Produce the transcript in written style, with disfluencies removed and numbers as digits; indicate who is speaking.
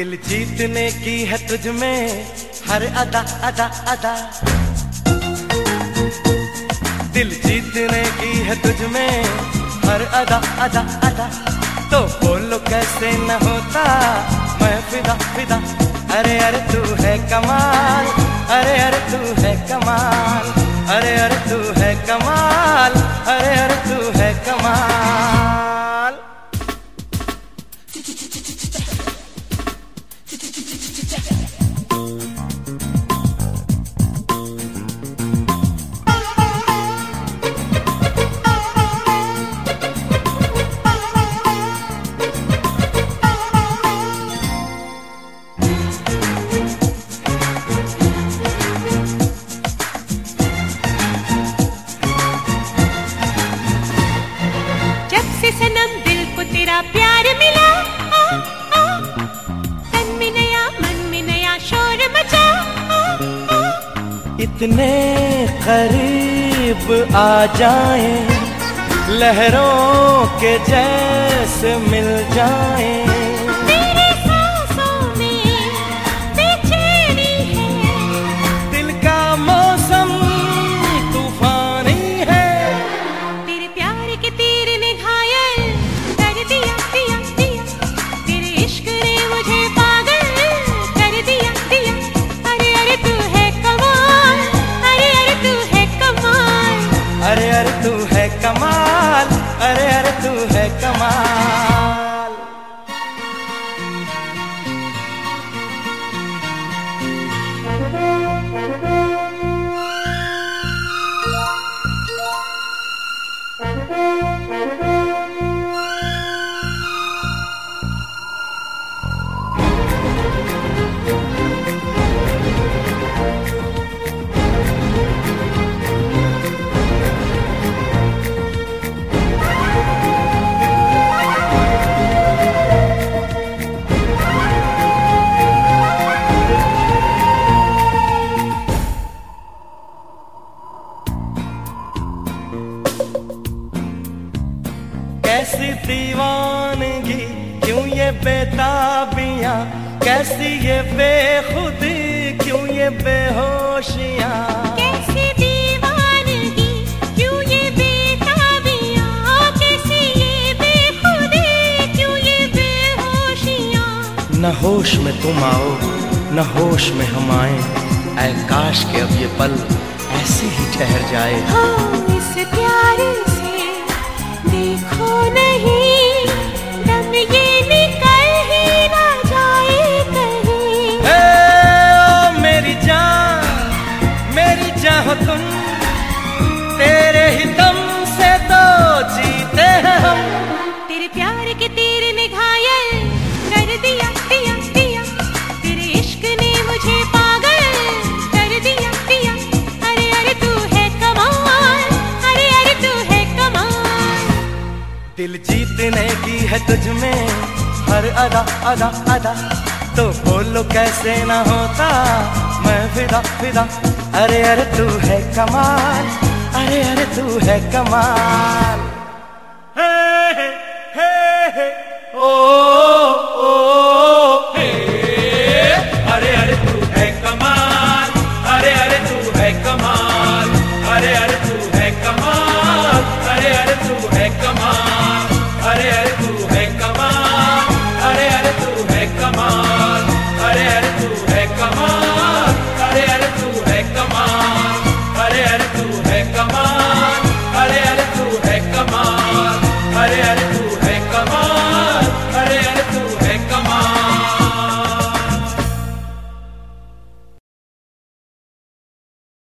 Speaker 1: दिल जीतने की है तुझ में हर अदा अदा अदा, दिल जीतने की है तुझ में हर अदा अदा अदा। तो बोलो कैसे न होता मैं फिदा फिदा। अरे अरे तू है कमाल, अरे अरे तू है कमाल, अरे अरे तू है कमाल, अरे अरे तू है कमाल।
Speaker 2: सनम दिल को तेरा प्यार मिला, तन में नया मन में नया शोर मचा।
Speaker 1: इतने करीब आ जाएं, लहरों के जैसे मिल जाएं।
Speaker 2: तेरे सांसों में बेचैनी है,
Speaker 1: दिल का मौसम तूफानी है।
Speaker 2: तेरे प्यार के तीर ने घायल कर दिया दिया दिया, तेरे इश्क ने मुझे पागल कर दिया दिया। अरे अरे तू है कमाल, अरे अरे तू है कमाल,
Speaker 1: अरे अरे तू है कमाल, अरे अरे तू है कमाल। कैसी दीवानगी, क्यों ये बेताबियां, कैसी ये बेखुदी, क्यों ये बेहोशियां।
Speaker 2: कैसी दीवानगी, क्यों ये बेताबियां, कैसी ये बेखुदी, क्यों ये बेहोशियां।
Speaker 1: न होश में तुम आओ न होश में हम आए, ऐ काश के अब ये पल ऐसे ही ठहर जाए।
Speaker 2: हो इस प्यार से देखो नहीं, दम ये निकल ही ना जाए कहीं।
Speaker 1: ओ मेरी जान हो तुम, तेरे ही दम से तो जीते हैं हम।
Speaker 2: तेरे प्यार के तीर ने घायल कर दिया दिया दिया, तेरे इश्क ने मुझे पागल कर दिया दिया। अरे अरे तू है कमाल, अरे अरे तू है कमाल।
Speaker 1: दिल जीतने की है तुझ में हर अदा अदा अदा। तो बोलो कैसे ना होता मैं फिदा फिदा। अरे अरे तू है कमाल, अरे अरे तू है कमाल।